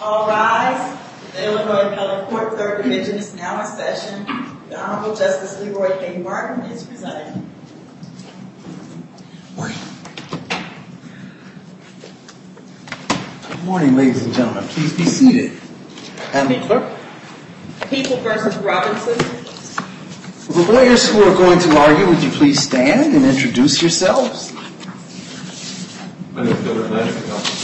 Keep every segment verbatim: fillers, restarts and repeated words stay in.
All rise. The Illinois Appellate Court Third Division is now in session. The Honorable Justice Leroy K. Martin is presiding. Morning. Good morning, ladies and gentlemen. Please be seated. Madam Clerk. People versus Robinson. The lawyers who are going to argue, would you please stand and introduce yourselves? My name is Gilbert Lenz.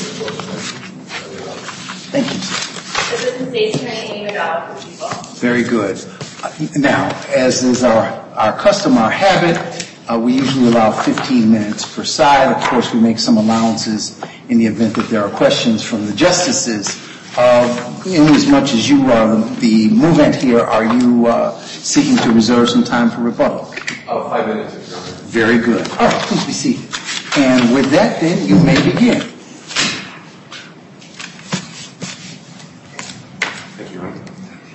Thank you. Assistant State's Attorney Amy McDowell for people. Very good. Uh, now, as is our, our custom, our habit, uh, we usually allow fifteen minutes per side. Of course, we make some allowances in the event that there are questions from the justices. Uh, in as much as you are the, the movement here, are you uh, seeking to reserve some time for rebuttal? Oh, five minutes, Your Honor. Very good. All right, please be seated. And with that, then, you may begin. Thank you, Your Honor.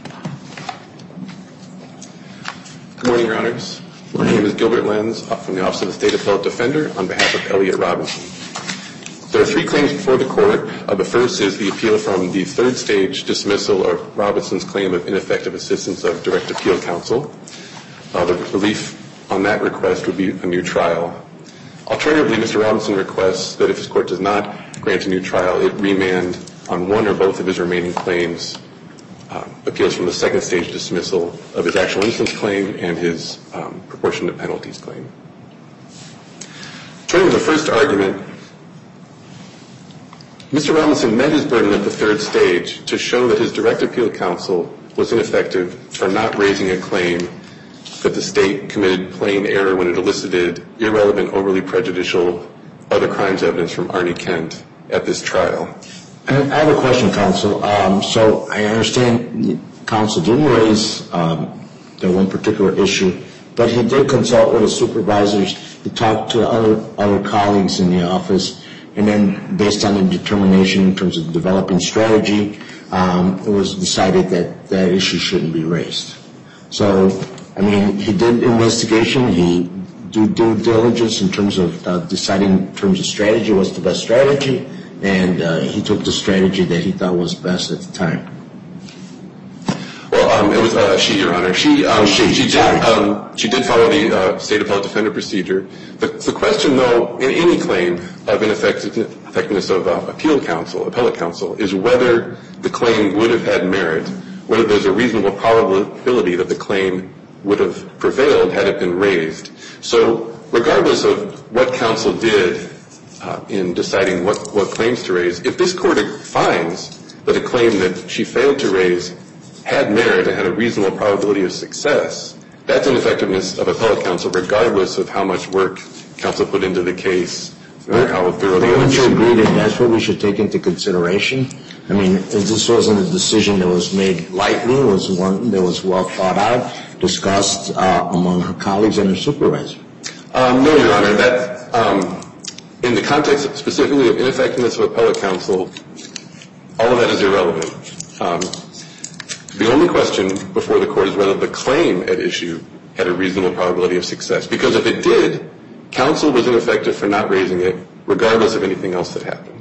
Good morning, Your Honors. My name is Gilbert Lenz from the Office of the State Appellate Defender on behalf of Elliot Robinson. There are three claims before the court. Uh, the first is the appeal from the third stage dismissal of Robinson's claim of ineffective assistance of direct appeal counsel. Uh, the relief on that request would be a new trial. Alternatively, Mister Robinson requests that if his court does not grant a new trial, it remand on one or both of his remaining claims, uh, appeals from the second stage dismissal of his actual innocence claim and his um, proportionate penalties claim. Turning to the first argument, Mister Robinson met his burden at the third stage to show that his direct appeal counsel was ineffective for not raising a claim that the state committed plain error when it elicited irrelevant, overly prejudicial other crimes evidence from Arnie Kent at this trial. I have a question, counsel. Um, so I understand counsel didn't raise um, the one particular issue, but he did consult with his supervisors. He talked to other other colleagues in the office. And then based on the determination in terms of developing strategy, um, it was decided that that issue shouldn't be raised. So, I mean, he did investigation. He did due diligence in terms of uh, deciding in terms of strategy what's the best strategy. And uh, he took the strategy that he thought was best at the time. Well, um, it was uh, she, Your Honor. She, um, she, she did. Um, she did follow the uh, state appellate defender procedure. The, the question, though, in any claim of ineffectiveness of uh, appeal counsel, appellate counsel, is whether the claim would have had merit, whether there's a reasonable probability that the claim would have prevailed had it been raised. So, regardless of what counsel did uh, in deciding what, what claims to raise, if this court finds that a claim that she failed to raise had merit and had a reasonable probability of success, that's ineffectiveness of appellate counsel, regardless of how much work counsel put into the case or how thoroughly. Don't you agree that that's what we should take into consideration? I mean, this wasn't a decision that was made lightly. It was one that was well thought out, discussed uh, among her colleagues and her supervisor. Um, no, Your Honor. That, um, in the context specifically of ineffectiveness of appellate counsel, all of that is irrelevant. Um, The only question before the court is whether the claim at issue had a reasonable probability of success. Because if it did, counsel was ineffective for not raising it, regardless of anything else that happened.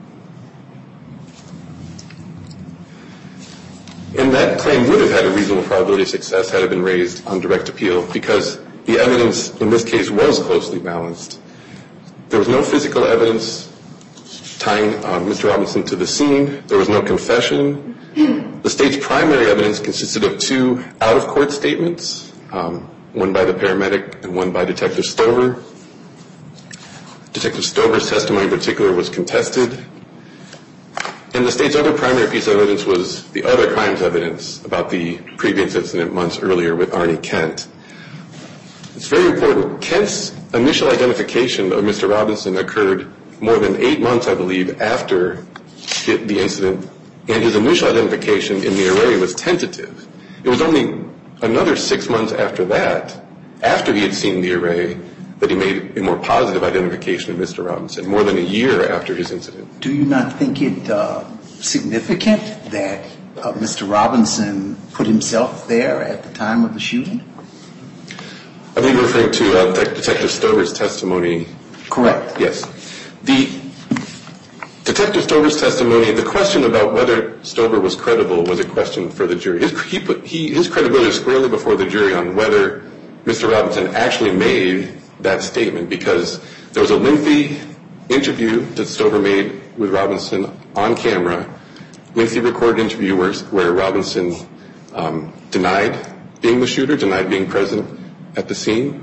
And that claim would have had a reasonable probability of success had it been raised on direct appeal, because the evidence in this case was closely balanced. There was no physical evidence tying uh, Mister Robinson to the scene. There was no confession. The state's primary evidence consisted of two out-of-court statements, um, one by the paramedic and one by Detective Stover. Detective Stover's testimony in particular was contested. And the state's other primary piece of evidence was the other crimes evidence about the previous incident months earlier with Arnie Kent. It's very important. Kent's initial identification of Mister Robinson occurred more than eight months, I believe, after the incident. And his initial identification in the array was tentative. It was only another six months after that, after he had seen the array, that he made a more positive identification of Mister Robinson, more than a year after his incident. Do you not think it uh, significant that uh, Mister Robinson put himself there at the time of the shooting? I believe you're referring to uh, Detective Stover's testimony. Correct. Yes. The Detective Stover's testimony, the question about whether Stover was credible was a question for the jury. His, he put, he, his credibility is squarely before the jury on whether Mister Robinson actually made that statement, because there was a lengthy interview that Stover made with Robinson on camera, lengthy recorded interview where, where Robinson um, denied being the shooter, denied being present at the scene.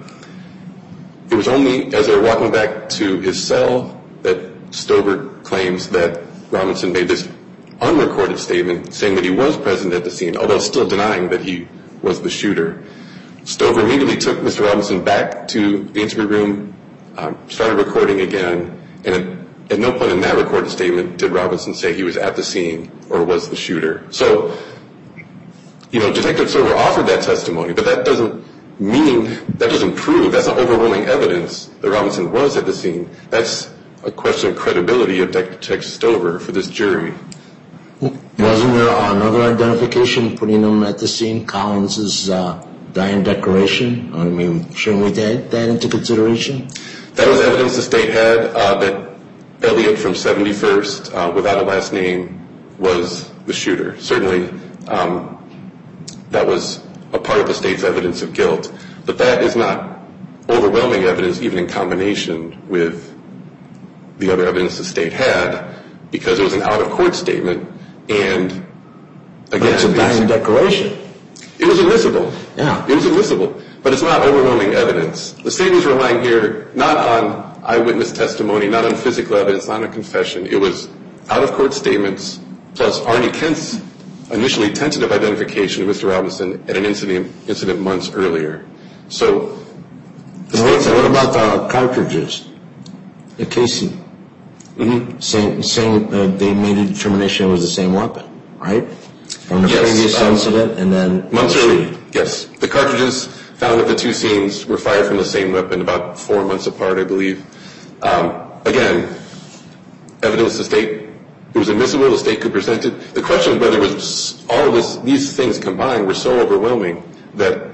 It was only as they were walking back to his cell that Stover claims that Robinson made this unrecorded statement saying that he was present at the scene, although still denying that he was the shooter. Stover immediately took Mister Robinson back to the interview room, um, started recording again, and at, at no point in that recorded statement did Robinson say he was at the scene or was the shooter. So, you know, Detective Stover offered that testimony, but that doesn't mean, that doesn't prove, that's not overwhelming evidence that Robinson was at the scene. That's a question of credibility of Detective Stover for this jury. Wasn't there another identification putting him at the scene, Collins's uh, dying declaration? I mean, shouldn't we take that into consideration? That was evidence the state had uh, that Elliott from seventy-first, uh, without a last name, was the shooter. Certainly, um, that was a part of the state's evidence of guilt. But that is not overwhelming evidence, even in combination with the other evidence the state had, because it was an out-of-court statement, and again, but it's a dying declaration. It was admissible. Yeah. It was admissible, but it's not overwhelming evidence. The state was relying here not on eyewitness testimony, not on physical evidence, not on confession. It was out-of-court statements plus Arnie Kent's initially tentative identification of Mister Robinson at an incident incident months earlier. So, the what, state's what about the cartridges, the casing? Mm-hmm. Saying, saying uh, they made a determination it was the same weapon, right? From the Yes, previous um, incident, and then months earlier. Yes, the cartridges found at the two scenes were fired from the same weapon, about four months apart, I believe. Um, again, evidence the state. It was admissible, the state could present it. The question is whether it was all of this, these things combined were so overwhelming that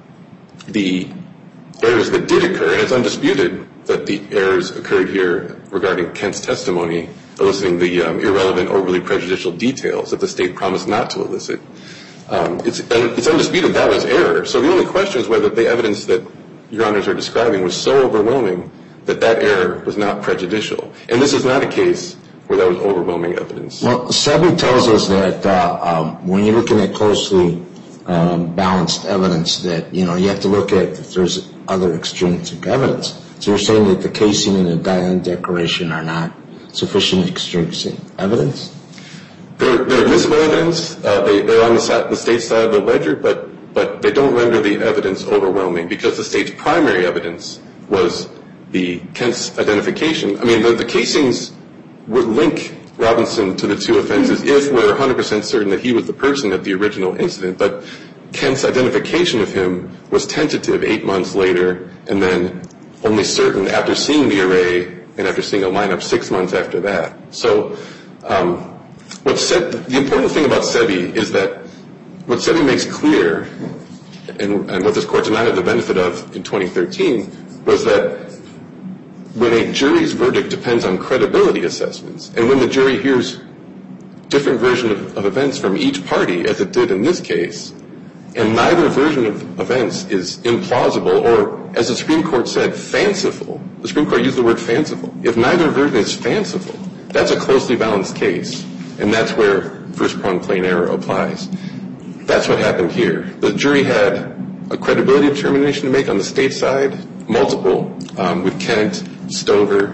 the errors that did occur, and it's undisputed that the errors occurred here regarding Kent's testimony, eliciting the um, irrelevant, overly prejudicial details that the state promised not to elicit. Um, it's, it's undisputed that was error. So the only question is whether the evidence that Your Honors are describing was so overwhelming that that error was not prejudicial. And this is not a case where that was overwhelming evidence. Well, Sebi tells us that uh, um, when you're looking at closely um, balanced evidence, that you know you have to look at if there's other extrinsic evidence. So you're saying that the casing and the dying declaration are not sufficient extrinsic evidence? They're, they're admissible evidence. Uh, they, they're on the, side, the state's side of the ledger, but but they don't render the evidence overwhelming because the state's primary evidence was the Kent's identification. I mean, the, the casings would link Robinson to the two offenses if we're one hundred percent certain that he was the person at the original incident. But Kent's identification of him was tentative eight months later, and then only certain after seeing the array and after seeing a lineup six months after that. So um, what said, the important thing about Sebi is that what Sebi makes clear, and, and what this court denied the benefit of in twenty thirteen, was that when a jury's verdict depends on credibility assessments, and when the jury hears different versions of, of events from each party, as it did in this case, and neither version of events is implausible or, as the Supreme Court said, fanciful. The Supreme Court used the word fanciful. If neither version is fanciful, that's a closely balanced case, and that's where first-pronged plain error applies. That's what happened here. The jury had a credibility determination to make on the state side, multiple, um, with Kent, Stover,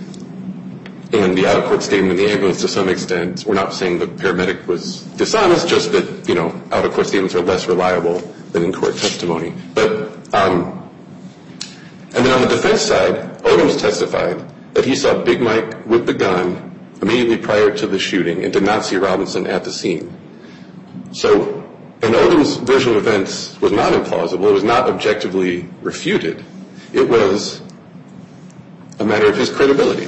and the out-of-court statement in the ambulance to some extent. We're not saying the paramedic was dishonest, just that, you know, out-of-court statements are less reliable than in-court testimony. But, um, and then on the defense side, Odoms testified that he saw Big Mike with the gun immediately prior to the shooting and did not see Robinson at the scene. So, and Odom's version of events was not implausible. It was not objectively refuted. It was a matter of his credibility.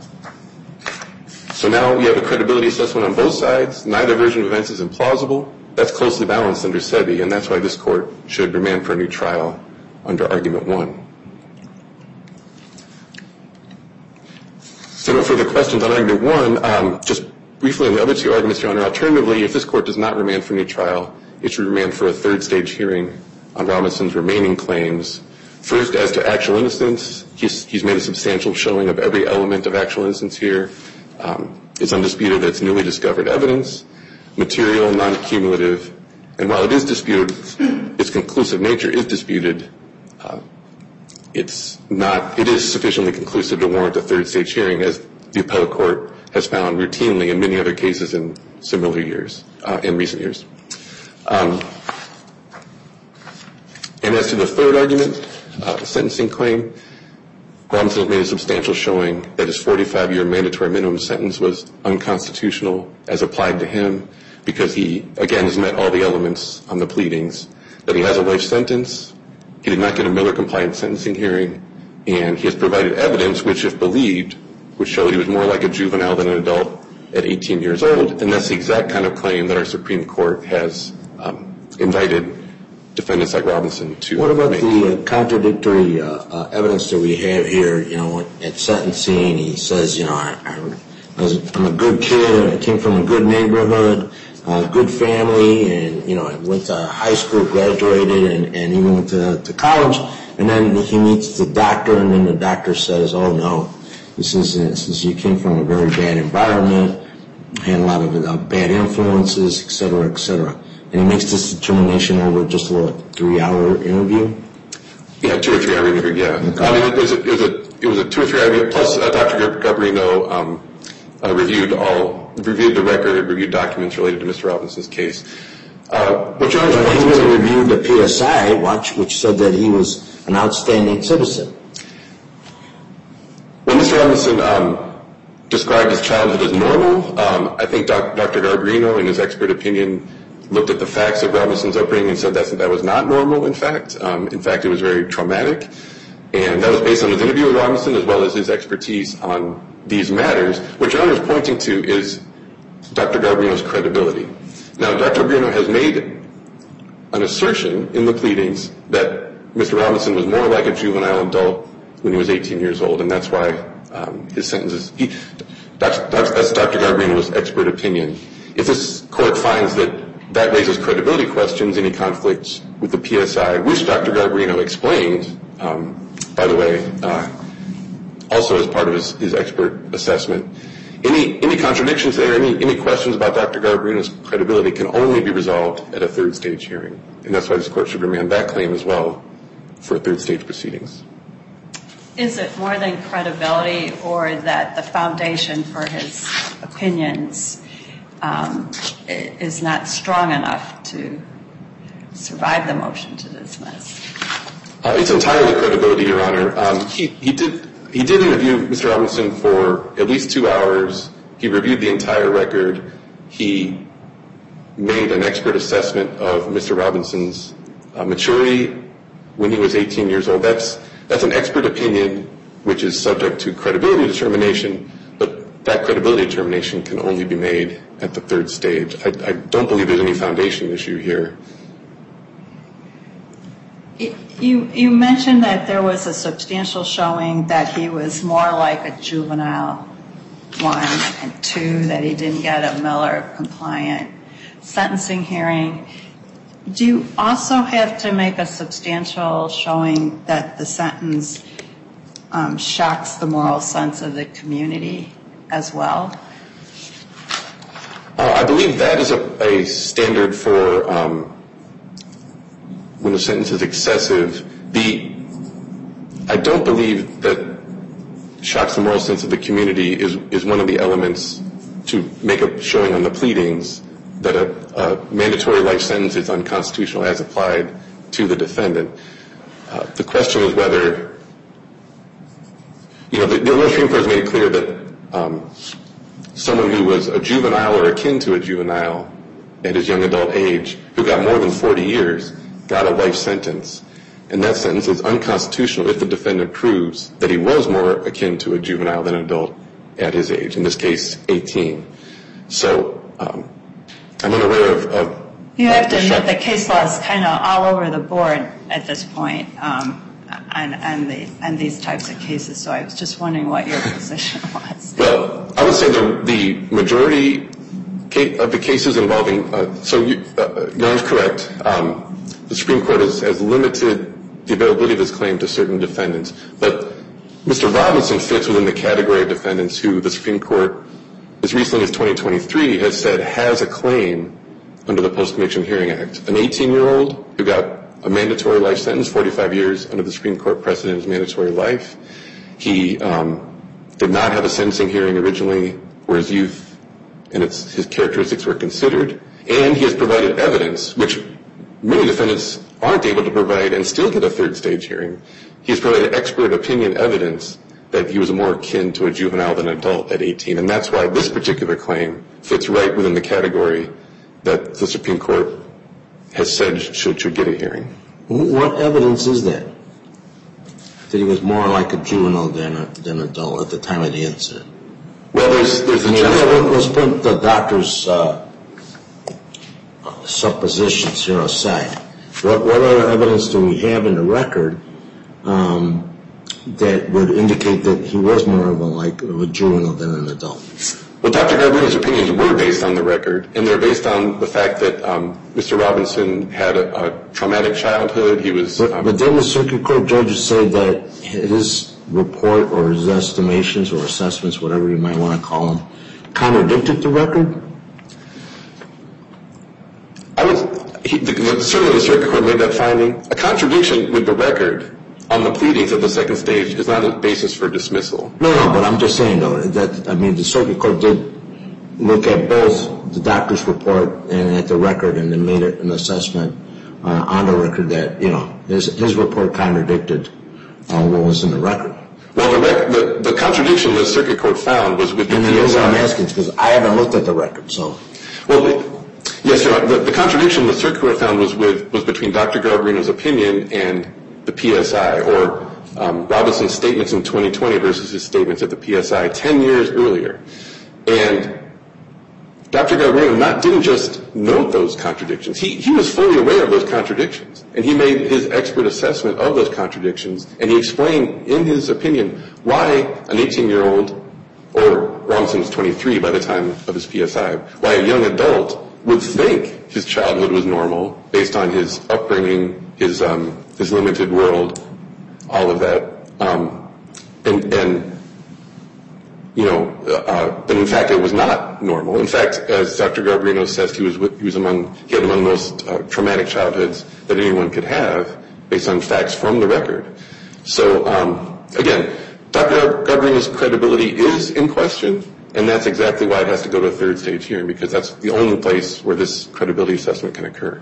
So now we have a credibility assessment on both sides. Neither version of events is implausible. That's closely balanced under Sebi, and that's why this court should remand for a new trial under Argument one. So no further questions on argument one. Um, just briefly on the other two arguments, Your Honor. Alternatively, if this court does not remand for new trial, it should remand for a third stage hearing on Robinson's remaining claims. First, as to actual innocence, he's, he's made a substantial showing of every element of actual innocence here. Um, it's undisputed that it's newly discovered evidence, material, non-cumulative, and while it is disputed, its conclusive nature is disputed, uh, it's not, it is sufficiently conclusive to warrant a third stage hearing, as the appellate court has found routinely in many other cases in similar years, uh, in recent years. Um, and as to the third argument, uh, the sentencing claim, Robinson has made a substantial showing that his forty-five year mandatory minimum sentence was unconstitutional as applied to him because he, again, has met all the elements on the pleadings, that he has a life sentence, he did not get a Miller-compliant sentencing hearing, and he has provided evidence which, if believed, would show that he was more like a juvenile than an adult at eighteen years old, and that's the exact kind of claim that our Supreme Court has um, invited defendants like Robinson to What about make. the uh, contradictory uh, uh, evidence that we have here, you know, at sentencing? He says, you know, I, I was, I'm a good kid, I came from a good neighborhood, a good family, and, you know, I went to high school, graduated, and, and even went to, to college, and then he meets the doctor, and then the doctor says, oh, no, this is, this is you came from a very bad environment, had a lot of uh, bad influences, et cetera, et cetera. And he makes this determination over just a little three-hour interview? Yeah, two or three-hour interview, yeah. Okay. I mean, it was a, it was a, it was a two or three-hour interview, plus uh, Doctor Gabarino um, uh, reviewed all, reviewed the record, reviewed documents related to Mister Robinson's case. Uh, what John But he really reviewed the P S I, which, which said that he was an outstanding citizen. When Mister Robinson um, described his childhood as normal, um, I think doc, Doctor Gabarino, in his expert opinion, looked at the facts of Robinson's upbringing and said that that was not normal, in fact. Um, in fact, it was very traumatic. And that was based on his interview with Robinson as well as his expertise on these matters. What John is pointing to is Doctor Gabarino's credibility. Now, Doctor Gabarino has made an assertion in the pleadings that Mister Robinson was more like a juvenile adult when he was eighteen years old, and that's why um, his sentence is... He, that's, that's Doctor Gabarino's expert opinion. If this court finds that that raises credibility questions, any conflicts with the P S I, which Doctor Gabarino explained, um, by the way, uh, also as part of his, his expert assessment. Any any contradictions there, any, any questions about Doctor Gabarino's credibility can only be resolved at a third stage hearing. And that's why this court should remand that claim as well for third stage proceedings. Is it more than credibility, or that the foundation for his opinions Um, is not strong enough to survive the motion to dismiss? Uh, it's entirely credibility, Your Honor. Um, he, he did he did interview Mister Robinson for at least two hours. He reviewed the entire record. He made an expert assessment of Mister Robinson's uh, maturity when he was eighteen years old. That's that's an expert opinion which is subject to credibility determination, but that credibility determination can only be made at the third stage. I, I don't believe there's any foundation issue here. You, you mentioned that there was a substantial showing that he was more like a juvenile, one, and two, that he didn't get a Miller-compliant sentencing hearing. Do you also have to make a substantial showing that the sentence um, shocks the moral sense of the community as well? Uh, I believe that is a, a standard for um, when a sentence is excessive. The I don't believe that shocks the moral sense of the community is, is one of the elements to make a showing on the pleadings that a, a mandatory life sentence is unconstitutional as applied to the defendant. Uh, the question is whether, you know, the, the Illinois Supreme Court has made it clear that um, someone who was a juvenile or akin to a juvenile at his young adult age, who got more than forty years, got a life sentence. And that sentence is unconstitutional if the defendant proves that he was more akin to a juvenile than an adult at his age, in this case, eighteen. So um, I'm unaware of... of you have to admit the case law is kind of all over the board at this point. Um, on, on, the, on these types of cases, so I was just wondering what your position was. Well, I would say the, the majority of the cases involving, uh, so you, uh, Your Honor is correct. Um, the Supreme Court has, has limited the availability of this claim to certain defendants, but Mister Robinson fits within the category of defendants who the Supreme Court, as recently as twenty twenty-three, has said has a claim under the Post-Conviction Hearing Act. An eighteen-year-old who got a mandatory life sentence, forty-five years under the Supreme Court precedent is mandatory life. He um, did not have a sentencing hearing originally where his youth and its, his characteristics were considered, and he has provided evidence, which many defendants aren't able to provide and still get a third stage hearing. He has provided expert opinion evidence that he was more akin to a juvenile than an adult at eighteen, and that's why this particular claim fits right within the category that the Supreme Court has said should, should get a hearing. What evidence is that? That he was more like a juvenile than a, than an adult at the time of the incident? Well, there's there's a I mean, general... let's put the doctor's uh, suppositions here aside. What, what other evidence do we have in the record um, that would indicate that he was more of a, like, of a juvenile than an adult? Well, Doctor Garbarino's opinions were based on the record, and they're based on the fact that um, Mister Robinson had a, a traumatic childhood. He was... But, um, but didn't the circuit court judges say that his report or his estimations or assessments, whatever you might want to call them, contradicted the record? I would... He, the, the, certainly the circuit court made that finding. A contradiction with the record on the pleadings at the second stage is not a basis for dismissal. No, no, but I'm just saying, though, that, I mean, the circuit court did look at both the doctor's report and at the record and then made an assessment uh, on the record that, you know, his, his report contradicted uh, what was in the record. Well, the, rec- the, the contradiction the circuit court found was with the And the P S I. reason I'm asking is because I haven't looked at the record, so... Well, the, yes, Your Honor, the, the contradiction the circuit court found was with was between Doctor Garbarino's opinion and the P S I, or um, Robinson's statements in twenty twenty versus his statements at the P S I ten years earlier. And Doctor Garbarino not, didn't just note those contradictions. He, he was fully aware of those contradictions, and he made his expert assessment of those contradictions, and he explained in his opinion why an eighteen-year-old, or Robinson was twenty-three by the time of his P S I, why a young adult would think his childhood was normal based on his upbringing, his um, his limited world, all of that, um, and, and you know, uh, but in fact it was not normal. In fact, as Doctor Garbarino says, he was he was among he had among the most uh, traumatic childhoods that anyone could have, based on facts from the record. So um, again, Doctor Garbarino's credibility is in question, and that's exactly why it has to go to a third stage hearing, because that's the only place where this credibility assessment can occur.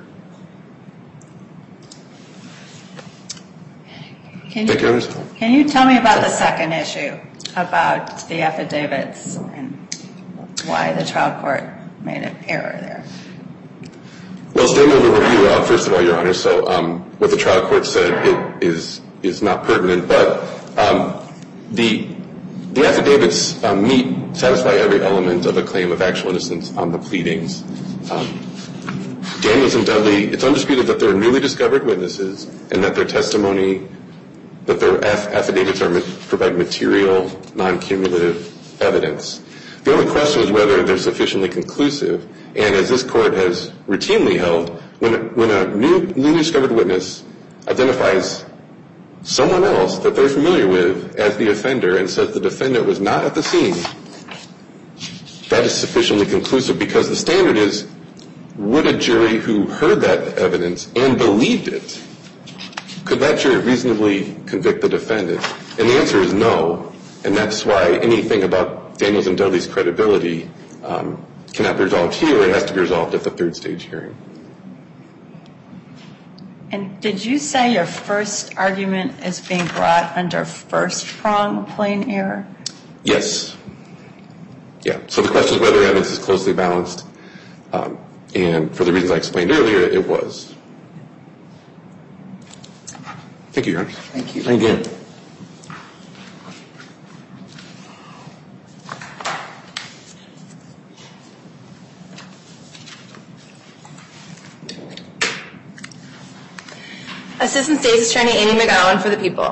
Can you, can you tell me about the second issue, about the affidavits and why the trial court made an error there? Well, statement of review, uh, first of all, Your Honor, so um, what the trial court said it is is not pertinent, but um, the the affidavits um, meet, satisfy every element of a claim of actual innocence on the pleadings. Um, Daniels and Dudley, it's undisputed that they're newly discovered witnesses and that their testimony, that their aff- affidavits are provide material, non-cumulative evidence. The only question is whether they're sufficiently conclusive, and as this court has routinely held, when a, when a new, newly discovered witness identifies someone else that they're familiar with as the offender and says the defendant was not at the scene, that is sufficiently conclusive, because the standard is, would a jury who heard that evidence and believed it, could that jury reasonably convict the defendant? And the answer is no, and that's why anything about Daniels and Dudley's credibility um, cannot be resolved here. It has to be resolved at the third stage hearing. And did you say your first argument is being brought under first prong plain error? Yes. Yeah. So the question is whether evidence is closely balanced, um, and for the reasons I explained earlier, it was. Thank you, Your Honor. Thank you. Thank you. Assistant State's Attorney Amy McGowan for the people.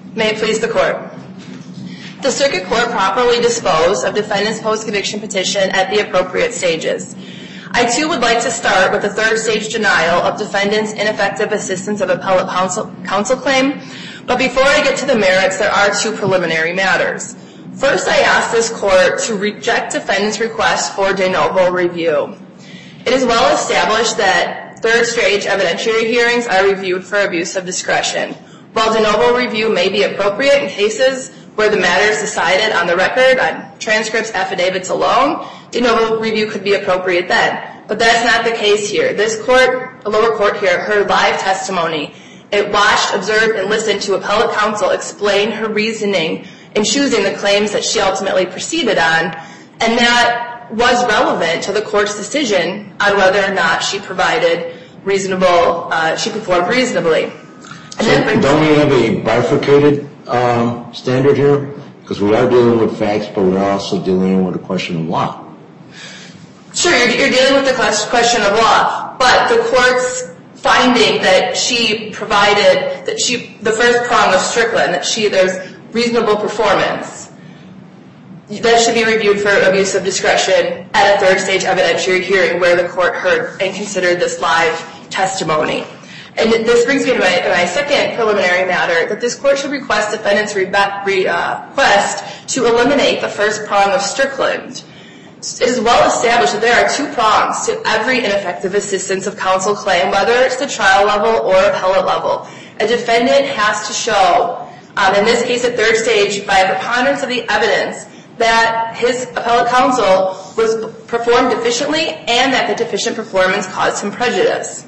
May it please the Court. The Circuit Court properly disposed of defendant's post-conviction petition at the appropriate stages. I, too, would like to start with the third stage denial of defendant's ineffective assistance of appellate counsel, counsel claim. But before I get to the merits, there are two preliminary matters. First, I ask this Court to reject defendant's request for de novo review. It is well established that third stage evidentiary hearings are reviewed for abuse of discretion. While de novo review may be appropriate in cases where the matter is decided on the record, on transcripts, affidavits alone, de novo review could be appropriate then. But that's not the case here. This court, the lower court here, heard live testimony. It watched, observed, and listened to appellate counsel explain her reasoning in choosing the claims that she ultimately proceeded on, and that was relevant to the court's decision on whether or not she provided reasonable, uh, she performed reasonably. And so then, don't we have a bifurcated um, standard here? Because we are dealing with facts, but we're also dealing with a question of law. Sure, you're, you're dealing with the question of law, but the court's finding that she provided, that she, the first prong of Strickland, that she, there's reasonable performance, that should be reviewed for abuse of discretion at a third stage evidentiary hearing where the court heard and considered this live testimony. And this brings me to my, my second preliminary matter, that this court should request defendant's re, re, uh, request to eliminate the first prong of Strickland. It is well established that there are two prongs to every ineffective assistance of counsel claim, whether it's the trial level or appellate level. A defendant has to show, um, in this case at third stage, by a preponderance of the evidence, that his appellate counsel was performed deficiently and that the deficient performance caused him prejudice.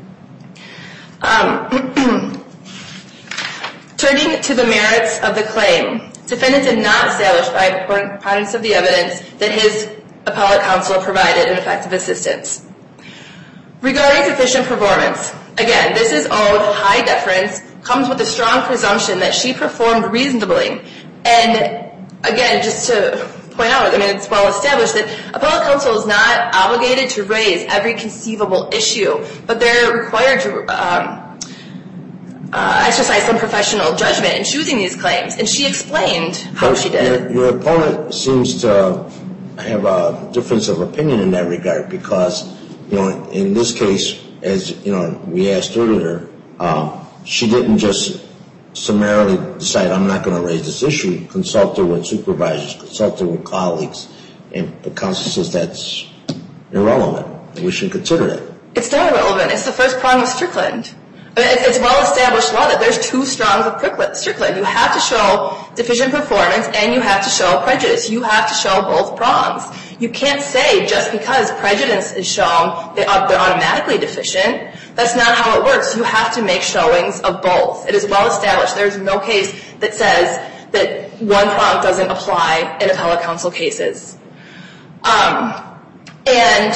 Um, turning to the merits of the claim, defendant did not establish by a preponderance of the evidence that his appellate counsel provided ineffective assistance. Regarding deficient performance, again, this is owed high deference, comes with a strong presumption that she performed reasonably. And again, just to point out, I mean, it's well established that appellate counsel is not obligated to raise every conceivable issue, but they're required to um, uh, exercise some professional judgment in choosing these claims. And she explained how she did. Your, your opponent seems to have a difference of opinion in that regard because, you know, in this case, as, you know, we asked earlier, um, she didn't just summarily decide, I'm not going to raise this issue, consulted with supervisors, consulted with colleagues, and the counsel says that's irrelevant. We should consider it. It's not irrelevant. It's the first prong of Strickland. I mean, it's well-established law that there's two strongs of Strickland. You have to show deficient performance and you have to show prejudice. You have to show both prongs. You can't say just because prejudice is shown, they're automatically deficient. That's not how it works. You have to make showings of both. It is well-established. There's no case that says that one prong doesn't apply in appellate counsel cases. Um, and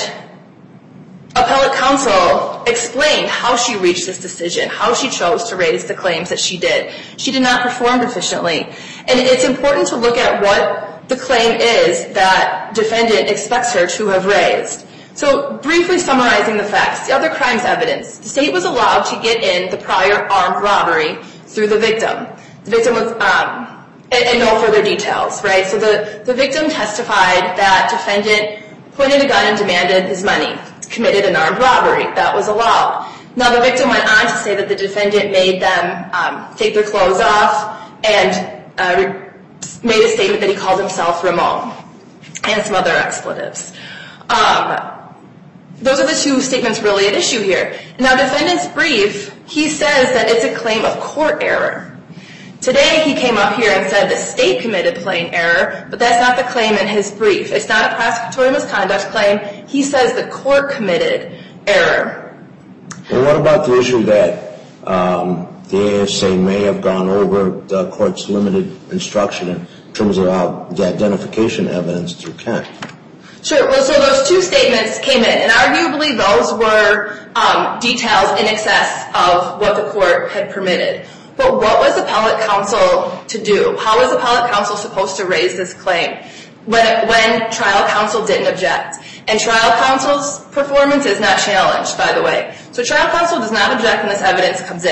appellate counsel explained how she reached this decision, how she chose to raise the claims that she did. She did not perform efficiently. And it's important to look at what the claim is that defendant expects her to have raised. So briefly summarizing the facts, the other crimes evidence, the state was allowed to get in the prior armed robbery through the victim. The victim was, um, and, and no further details, right? So the, the victim testified that defendant pointed a gun and demanded his money, committed an armed robbery. That was allowed. Now the victim went on to say that the defendant made them um, take their clothes off and uh, made a statement that he called himself Ramon and some other expletives. Um, those are the two statements really at issue here. Now defendant's brief, he says that it's a claim of court error. Today he came up here and said the state committed plain error, but that's not the claim in his brief. It's not a prosecutorial misconduct claim. He says the court committed error. Well, what about the issue that um, the A S A may have gone over the court's limited instruction in terms of uh, the identification evidence through Kent? Sure. Well, so those two statements came in, and arguably those were um, details in excess of what the court had permitted. But what was appellate counsel to do? How was appellate counsel supposed to raise this claim when, when trial counsel didn't object? And trial counsel's performance is not challenged, by the way. So trial counsel does not object when this evidence comes in.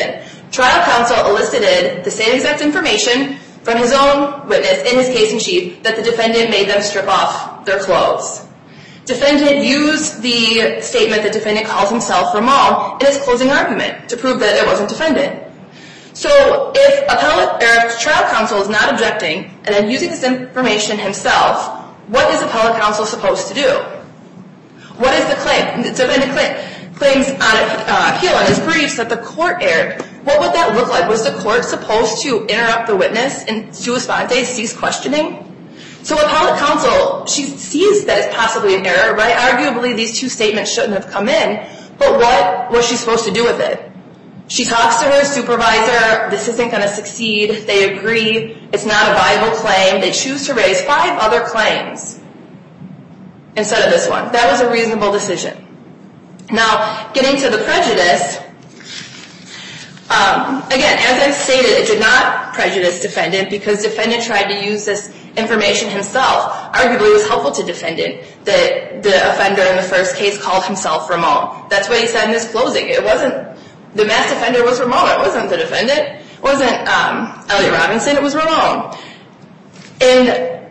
Trial counsel elicited the same exact information from his own witness in his case in chief that the defendant made them strip off their clothes. Defendant used the statement that defendant calls himself Ramon in his closing argument to prove that it wasn't defendant. So if appellate or if trial counsel is not objecting and then using this information himself, what is appellate counsel supposed to do? What is the claim? The defendant claim, claims on uh, appeal in his briefs that the court erred. What would that look like? Was the court supposed to interrupt the witness and sua sponte, cease questioning? So appellate counsel, she sees that it's possibly an error, right? Arguably, these two statements shouldn't have come in, but what was she supposed to do with it? She talks to her supervisor, this isn't going to succeed, they agree, it's not a viable claim, they choose to raise five other claims instead of this one. That was a reasonable decision. Now, getting to the prejudice, um, again, as I stated, it did not prejudice defendant because defendant tried to use this information himself. Arguably, it was helpful to defendant that the offender in the first case called himself Ramon. That's what he said in his closing. It wasn't the mass offender was Ramon. It wasn't the defendant. It wasn't um, Elliot Robinson. It was Ramon. And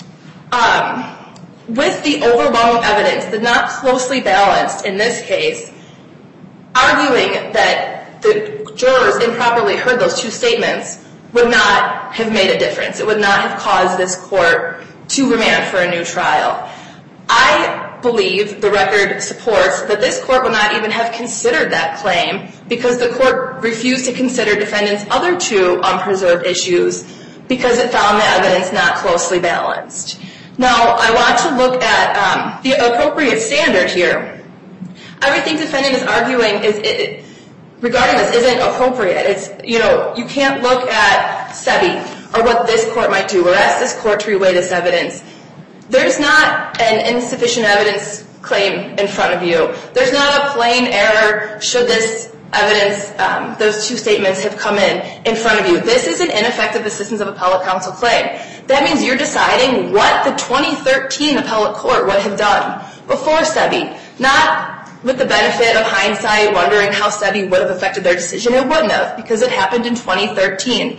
um, with the overwhelming evidence, the not closely balanced in this case, arguing that the jurors improperly heard those two statements would not have made a difference. It would not have caused this court to remand for a new trial. I believe the record supports that this court would not even have considered that claim because the court refused to consider defendant's other two unpreserved issues because it found the evidence not closely balanced. Now, I want to look at um, the appropriate standard here. Everything defendant is arguing is it, regarding this isn't appropriate. It's, you know, you can't look at SEBI or what this court might do or ask this court to reweigh this evidence. There's not an insufficient evidence claim in front of you. There's not a plain error should this evidence, um, those two statements have come in in front of you. This is an ineffective assistance of appellate counsel claim. That means you're deciding what the twenty thirteen appellate court would have done before SEBI, not with the benefit of hindsight, wondering how SEBI would have affected their decision. It wouldn't have because it happened in twenty thirteen.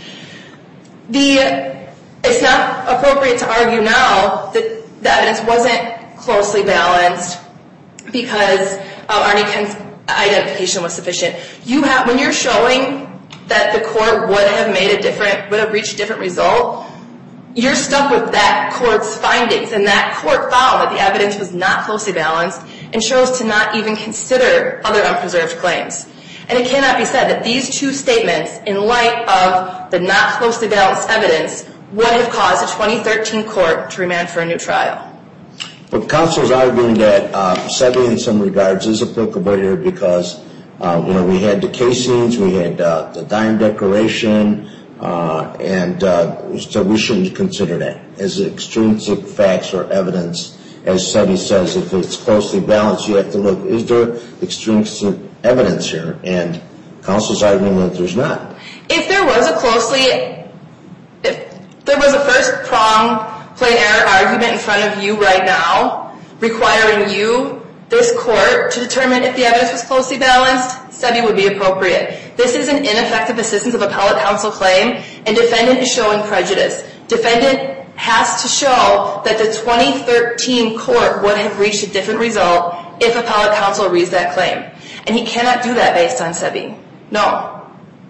The, it's not appropriate to argue now that the evidence wasn't closely balanced because uh, Arnie Kent's identification was sufficient. You have, when you're showing that the court would have made a different, would have reached a different result, you're stuck with that court's findings, and that court found that the evidence was not closely balanced and chose to not even consider other unpreserved claims. And it cannot be said that these two statements, in light of the not closely balanced evidence, would have caused a twenty thirteen court to remand for a new trial. But counsel is arguing that uh, SEBI in some regards is applicable here because, uh, you know, we had the casings, we had uh, the dime declaration, uh, and uh, so we shouldn't consider that as extrinsic facts or evidence. As SEBI says, if it's closely balanced, you have to look, is there extrinsic evidence here? And counsel's arguing that there's not. If there was a closely, if there was a first prong plain error argument in front of you right now, requiring you, this court, to determine if the evidence was closely balanced, SEBI would be appropriate. This is an ineffective assistance of appellate counsel claim, and defendant is showing prejudice. Defendant has to show that the twenty thirteen court would have reached a different result if appellate counsel reads that claim. And he cannot do that based on SEBI. No.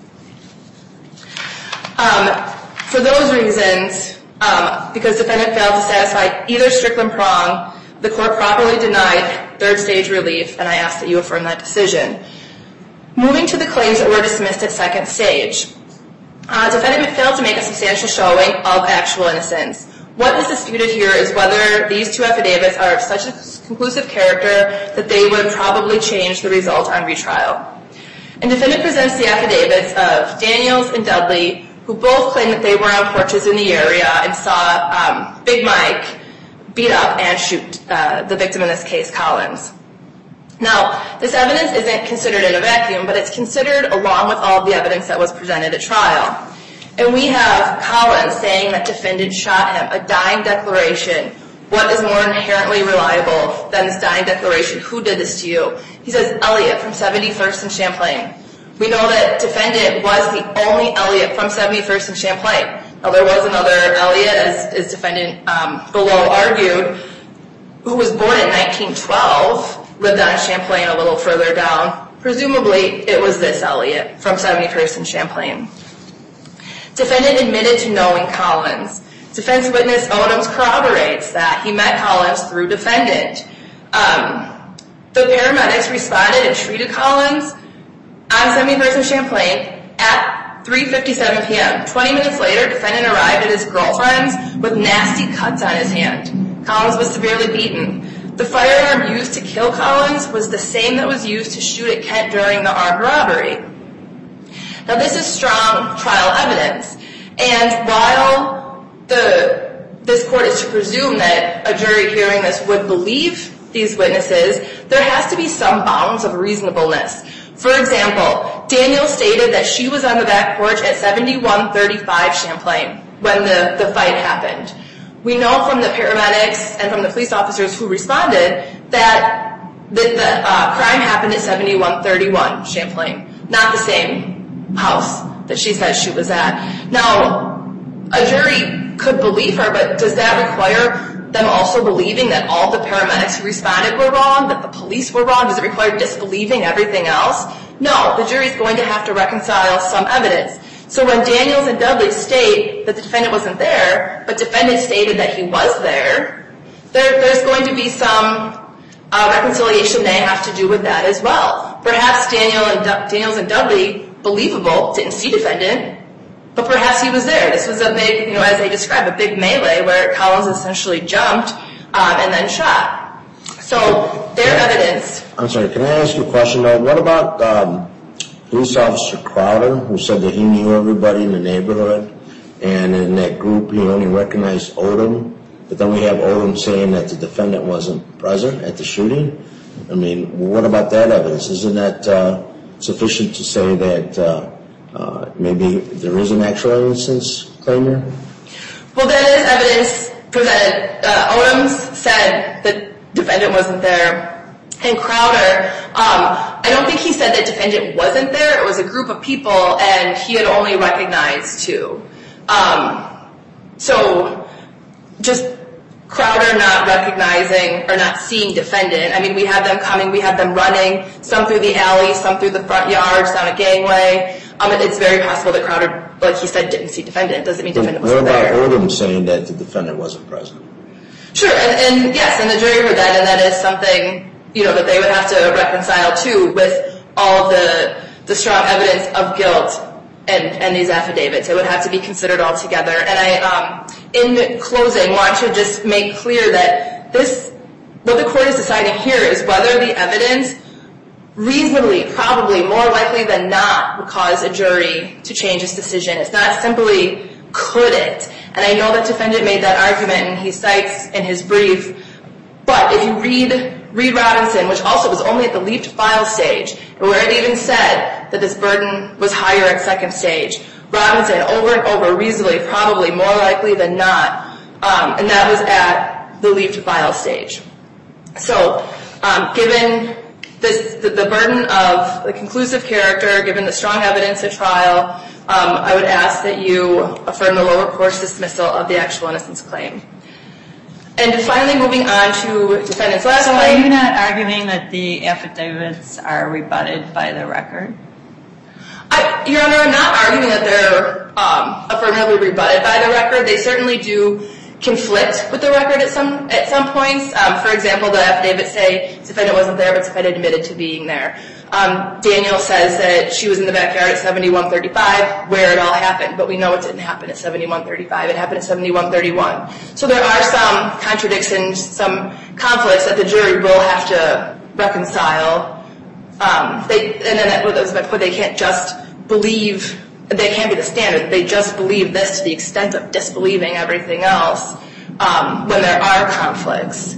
Um, for those reasons, um, because defendant failed to satisfy either Strickland prong, the court properly denied third stage relief, and I ask that you affirm that decision. Moving to the claims that were dismissed at second stage. Uh, defendant failed to make a substantial showing of actual innocence. What is disputed here is whether these two affidavits are of such a conclusive character that they would probably change the result on retrial. And defendant presents the affidavits of Daniels and Dudley, who both claim that they were on porches in the area and saw um, Big Mike beat up and shoot uh, the victim in this case, Collins. Now, this evidence isn't considered in a vacuum, but it's considered along with all of the evidence that was presented at trial. And we have Collins saying that defendant shot him, a dying declaration. What is more inherently reliable than this dying declaration? Who did this to you? He says, Elliot from seventy-first and Champlain. We know that defendant was the only Elliott from seventy-first and Champlain. Now, there was another Elliott, as, as defendant um, below argued, who was born in nineteen twelve, lived on Champlain a little further down. Presumably, it was this Elliott from seventy-first and Champlain. Defendant admitted to knowing Collins. Defense witness Odoms corroborates that he met Collins through defendant. Um, the paramedics responded and treated Collins on seventy-first and Champlain at three fifty-seven p.m. twenty minutes later, defendant arrived at his girlfriend's with nasty cuts on his hand. Collins was severely beaten. The firearm used to kill Collins was the same that was used to shoot at Kent during the armed robbery. Now, this is strong trial evidence, and while the this court is to presume that a jury hearing this would believe these witnesses, there has to be some bounds of reasonableness. For example, Daniel stated that she was on the back porch at seventy-one thirty-five Champlain when the, the fight happened. We know from the paramedics and from the police officers who responded that the, the uh, crime happened at seventy-one thirty-one Champlain, not the same house that she said she was at. Now, a jury could believe her, but does that require them also believing that all the paramedics who responded were wrong, that the police were wrong? Does it require disbelieving everything else? No, the jury is going to have to reconcile some evidence. So when Daniels and Dudley state that the defendant wasn't there, but defendant stated that he was there, there there's going to be some uh, reconciliation they have to do with that as well. Perhaps Daniel and du- Daniels and Dudley, believable, didn't see defendant, but perhaps he was there. This was a big, you know, as they describe, a big melee where Collins essentially jumped um, and then shot. So their evidence. I'm sorry, can I ask you a question though? What about um, police officer Crowder, who said that he knew everybody in the neighborhood, and in that group he only recognized Odom, but then we have Odom saying that the defendant wasn't present at the shooting? I mean, what about that evidence? Isn't that uh, sufficient to say that uh, uh, maybe there is an actual innocence claim here? Well, that is evidence presented. Uh, Odom said that defendant wasn't there. And Crowder, um, I don't think he said that defendant wasn't there. It was a group of people, and he had only recognized two. Um, so just Crowder not recognizing or not seeing defendant. I mean, we had them coming, we had them running, some through the alley, some through the front yards, down a gangway. Um, it's very possible that Crowder, like he said, didn't see defendant. It doesn't mean defendant wasn't there. What about Odom saying that the defendant wasn't present? Sure, and, and yes, and the jury heard that, and that is something, you know, that they would have to reconcile too with all the the strong evidence of guilt and, and these affidavits. It would have to be considered all together. And I, um, in closing, want to just make clear that this, what the court is deciding here is whether the evidence reasonably, probably, more likely than not, would cause a jury to change its decision. It's not simply could it. And I know that defendant made that argument, and he cites in his brief, but if you read Reed Robinson, which also was only at the leave to file stage, and where it even said that this burden was higher at second stage, Robinson over and over, reasonably, probably, more likely than not, um, and that was at the leave to file stage. So um, given this, the, the burden of the conclusive character, given the strong evidence at trial, um, I would ask that you affirm the lower court's dismissal of the actual innocence claim. And finally, moving on to defendant's last so claim. So are you not arguing that the affidavits are rebutted by the record? I, Your Honor, I'm not arguing that they're um, affirmatively rebutted by the record. They certainly do conflict with the record at some at some points. Um, for example, the affidavits say defendant wasn't there, but defendant admitted to being there. Um, Daniel says that she was in the backyard at seventy-one thirty-five, where it all happened, but we know it didn't happen at seventy-one thirty-five. It happened at seventy-one thirty-one. So there are some contradictions, some conflicts that the jury will have to reconcile. Um, they, and then that, but they can't just believe. They can't be the standard. They just believe this to the extent of disbelieving everything else um, when there are conflicts.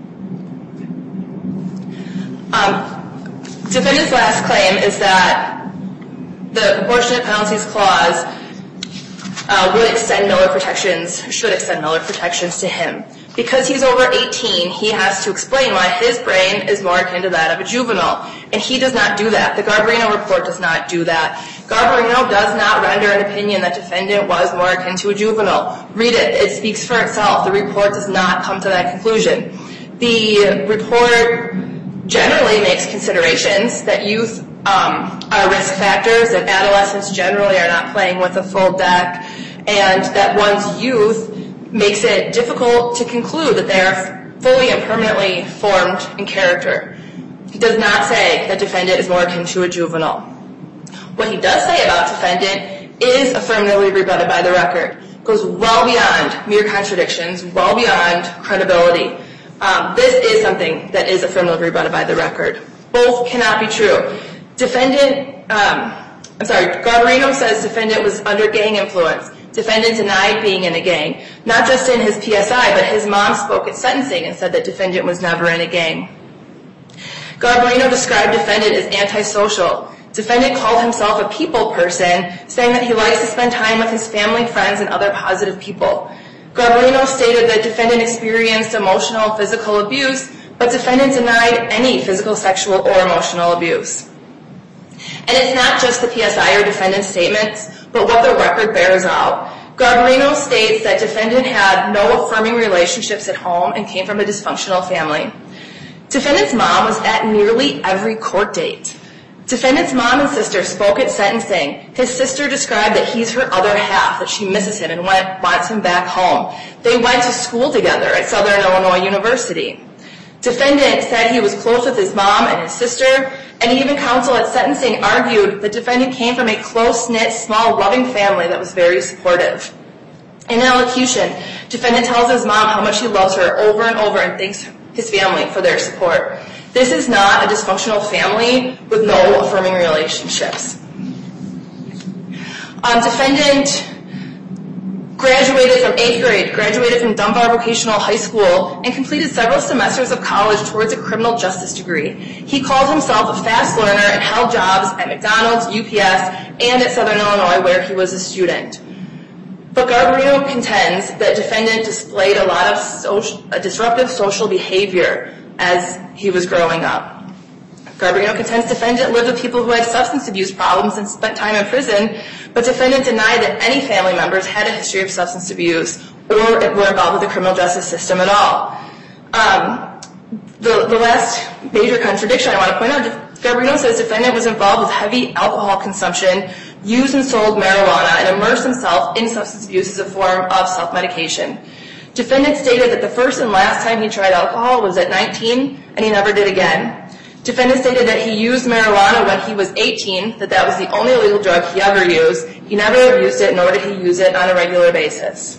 Um, defendant's last claim is that the proportionate penalties clause uh, would extend Miller protections, should extend Miller protections to him. Because he's over eighteen, he has to explain why his brain is more akin to that of a juvenile. And he does not do that. The Garbarino report does not do that. Garbarino does not render an opinion that defendant was more akin to a juvenile. Read it. It speaks for itself. The report does not come to that conclusion. The report generally makes considerations that youth um, are risk factors, that adolescents generally are not playing with a full deck, and that one's youth makes it difficult to conclude that they are fully and permanently formed in character. He does not say that defendant is more akin to a juvenile. What he does say about defendant is affirmatively rebutted by the record. It goes well beyond mere contradictions, well beyond credibility. Um, this is something that is affirmatively rebutted by the record. Both cannot be true. Defendant, um, I'm sorry, Garbarino says defendant was under gang influence. Defendant denied being in a gang, not just in his P S I, but his mom spoke at sentencing and said that defendant was never in a gang. Garbarino described defendant as antisocial. Defendant called himself a people person, saying that he likes to spend time with his family, friends, and other positive people. Garbarino stated that defendant experienced emotional and physical abuse, but defendant denied any physical, sexual, or emotional abuse. And it's not just the P S I or defendant's statements, but what the record bears out. Garbarino states that defendant had no affirming relationships at home and came from a dysfunctional family. Defendant's mom was at nearly every court date. Defendant's mom and sister spoke at sentencing. His sister described that he's her other half, that she misses him and went, wants him back home. They went to school together at Southern Illinois University. Defendant said he was close with his mom and his sister, and even counsel at sentencing argued that defendant came from a close-knit, small, loving family that was very supportive. In an elocution, defendant tells his mom how much he loves her over and over and thanks his family for their support. This is not a dysfunctional family with no affirming relationships. Um, defendant graduated from eighth grade, graduated from Dunbar Vocational High School, and completed several semesters of college towards a criminal justice degree. He called himself a fast learner and held jobs at McDonald's, U P S, and at Southern Illinois where he was a student. But Garbarino contends that defendant displayed a lot of social, uh, disruptive social behavior as he was growing up. Garbarino contends defendant lived with people who had substance abuse problems and spent time in prison, but defendant denied that any family members had a history of substance abuse or were involved with the criminal justice system at all. Um, the, the last major contradiction I want to point out, Garbarino says defendant was involved with heavy alcohol consumption, used and sold marijuana, and immersed himself in substance abuse as a form of self-medication. Defendant stated that the first and last time he tried alcohol was at nineteen, and he never did again. Defendant stated that he used marijuana when he was eighteen, that that was the only illegal drug he ever used. He never abused it, nor did he use it on a regular basis.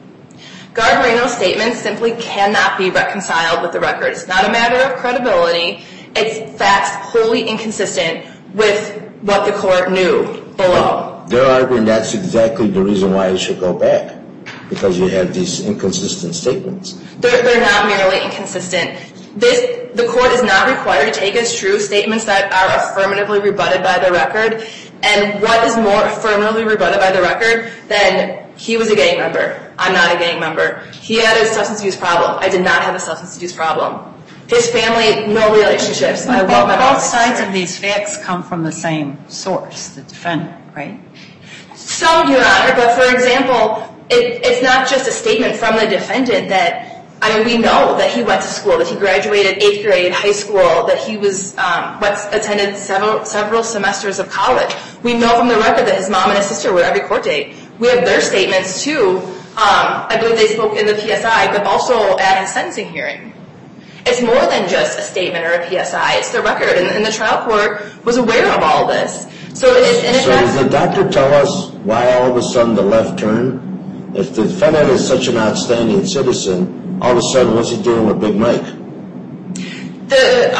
Garbarino's statements simply cannot be reconciled with the record. It's not a matter of credibility. It's facts wholly inconsistent with what the court knew below. They're arguing that's exactly the reason why it should go back, because you have these inconsistent statements. They're, they're not merely inconsistent. This, the court is not required to take as true statements that are affirmatively rebutted by the record. And what is more affirmatively rebutted by the record than he was a gang member? I'm not a gang member. He had a substance abuse problem. I did not have a substance abuse problem. His family, no relationships. I love my Both sides of these facts come from the same source, the defendant, right? Some, Your Honor, but for example, it, it's not just a statement from the defendant that, I mean, we know that he went to school, that he graduated eighth grade, high school, that he was um, attended several several semesters of college. We know from the record that his mom and his sister were at every court date. We have their statements too. Um, I believe they spoke in the P S I, but also at his sentencing hearing. It's more than just a statement or a P S I. It's the record, and, and the trial court was aware of all this. So, it, and so does the doctor tell us why all of a sudden the left turn? If the defendant is such an outstanding citizen, all of a sudden what's he doing with Big Mike? The,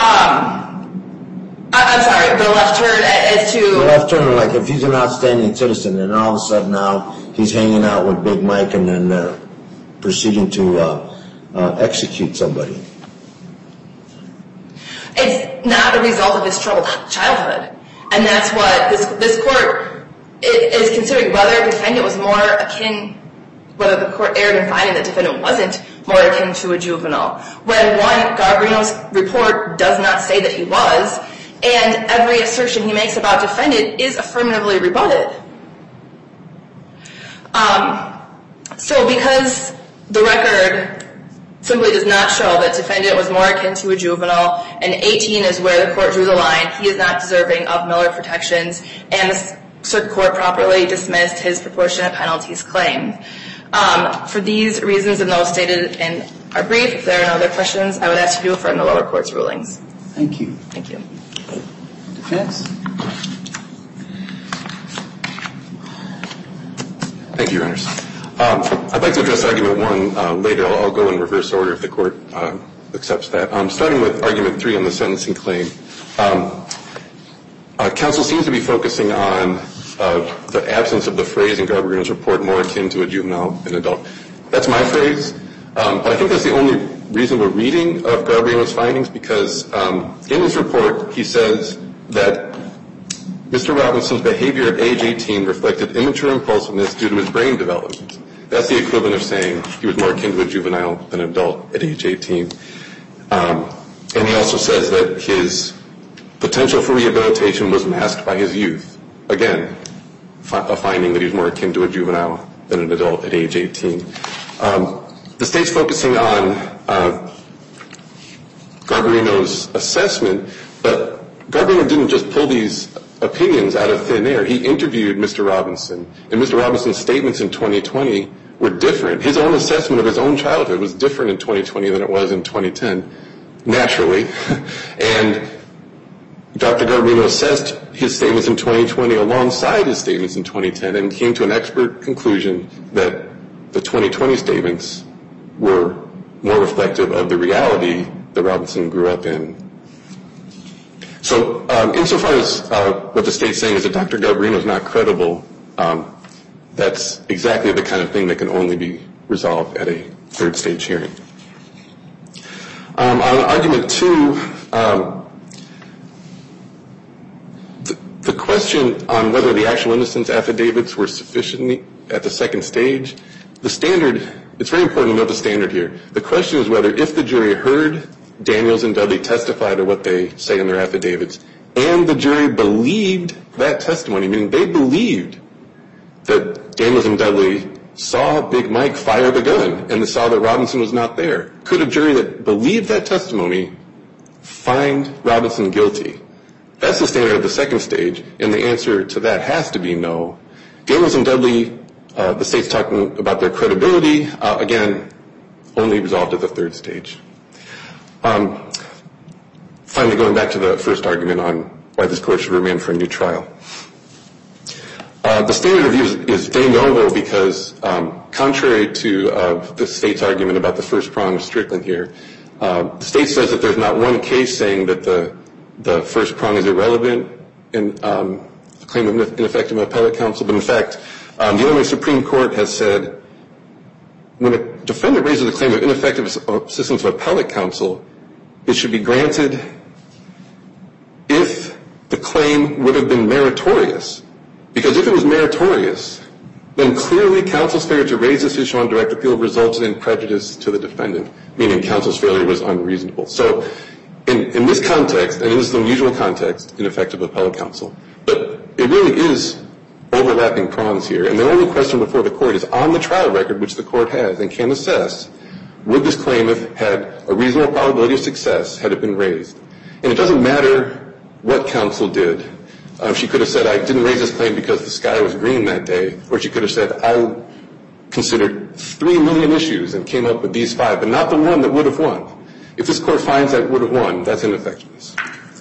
um, I, I'm sorry, the left turn as to... The left turn, like if he's an outstanding citizen and all of a sudden now he's hanging out with Big Mike and then uh, proceeding to uh, uh, execute somebody. It's not a result of his troubled childhood. And that's what this this court is considering, whether the defendant was more akin whether the court erred in finding the defendant wasn't more akin to a juvenile. When one, Garbarino's report does not say that he was, and every assertion he makes about defendant is affirmatively rebutted. Um, so because the record simply does not show that defendant was more akin to a juvenile, and eighteen is where the court drew the line, he is not deserving of Miller protections, and the circuit court properly dismissed his proportionate penalties claim. Um, for these reasons and those stated in our brief, if there are no other questions, I would ask you to affirm the lower court's rulings. Thank you. Thank you. Defense? Thank you, Your Honors. Um, I'd like to address argument one uh, later. I'll, I'll go in reverse order if the court uh, accepts that. Um, starting with argument three on the sentencing claim, um, uh, counsel seems to be focusing on uh, the absence of the phrase in Garbarino's report more akin to a juvenile than adult. That's my phrase, um, but I think that's the only reasonable reading of Garbarino's findings because um, in his report he says that Mister Robinson's behavior at age eighteen reflected immature impulsiveness due to his brain development. That's the equivalent of saying he was more akin to a juvenile than an adult at age eighteen. Um, and he also says that his potential for rehabilitation was masked by his youth. Again, fi- a finding that he was more akin to a juvenile than an adult at age eighteen. Um, the state's focusing on uh, Garbarino's assessment, but Garbarino didn't just pull these opinions out of thin air. He interviewed Mister Robinson, and Mister Robinson's statements in twenty twenty were different. His own assessment of his own childhood was different in twenty twenty than it was in twenty ten, naturally. And Doctor Garbarino assessed his statements in twenty twenty alongside his statements in twenty ten and came to an expert conclusion that the twenty twenty statements were more reflective of the reality that Robinson grew up in. So um, insofar as uh, what the state's saying is that Doctor Garbarino is not credible, um, that's exactly the kind of thing that can only be resolved at a third stage hearing. Um, on argument two, um, the, the question on whether the actual innocence affidavits were sufficient at the second stage, the standard, it's very important to know the standard here. The question is whether if the jury heard Daniels and Dudley testify to what they say in their affidavits, and the jury believed that testimony, meaning they believed that Daniels and Dudley saw Big Mike fire the gun and saw that Robinson was not there. Could a jury that believed that testimony find Robinson guilty? That's the standard at the second stage, and the answer to that has to be no. Daniels and Dudley, uh, the state's talking about their credibility, uh, again, only resolved at the third stage. Um, finally, going back to the first argument on why this court should remand for a new trial. Uh, the standard of review is, is de novo because, um, contrary to uh, the state's argument about the first prong of Strickland here, uh, the state says that there's not one case saying that the the first prong is irrelevant in um, a claim of ineffective appellate counsel, but in fact, um, the Illinois Supreme Court has said when a defendant raises a claim of ineffective assistance of appellate counsel, it should be granted if the claim would have been meritorious. Because if it was meritorious, then clearly counsel's failure to raise this issue on direct appeal resulted in prejudice to the defendant, meaning counsel's failure was unreasonable. So in, in this context, and in this unusual context, ineffective appellate counsel, but it really is overlapping prongs here. And the only question before the court is on the trial record, which the court has and can assess, would this claim have had a reasonable probability of success had it been raised? And it doesn't matter what counsel did. Um, she could have said, I didn't raise this claim because the sky was green that day. Or she could have said, I considered three million issues and came up with these five, but not the one that would have won. If this court finds that it would have won, that's ineffectiveness.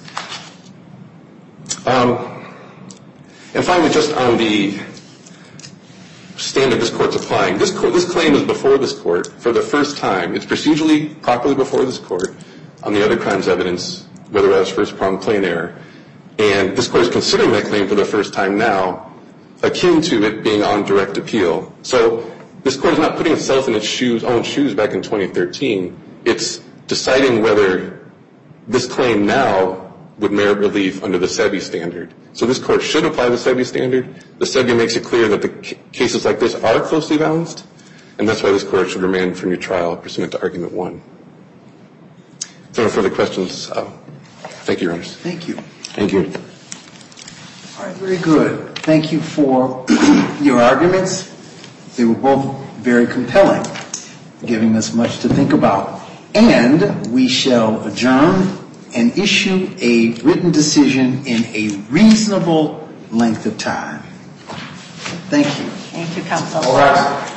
Um, and finally, just on the standard this court's applying, this, court, this claim is before this court for the first time. It's procedurally properly before this court on the other crimes evidence, whether that's first prong plain error. And this court is considering that claim for the first time now, akin to it being on direct appeal. So this court is not putting itself in its shoes, own shoes back in twenty thirteen. It's deciding whether this claim now would merit relief under the SEBI standard. So this court should apply the SEBI standard. The SEBI makes it clear that the c- cases like this are closely balanced. And that's why this court should remand for new trial pursuant to argument one. If there are no further questions, uh, thank you, Your Honors. Thank you. Thank you. All right, very good. Thank you for your arguments. They were both very compelling, giving us much to think about. And we shall adjourn and issue a written decision in a reasonable length of time. Thank you. Thank you, counsel. All right.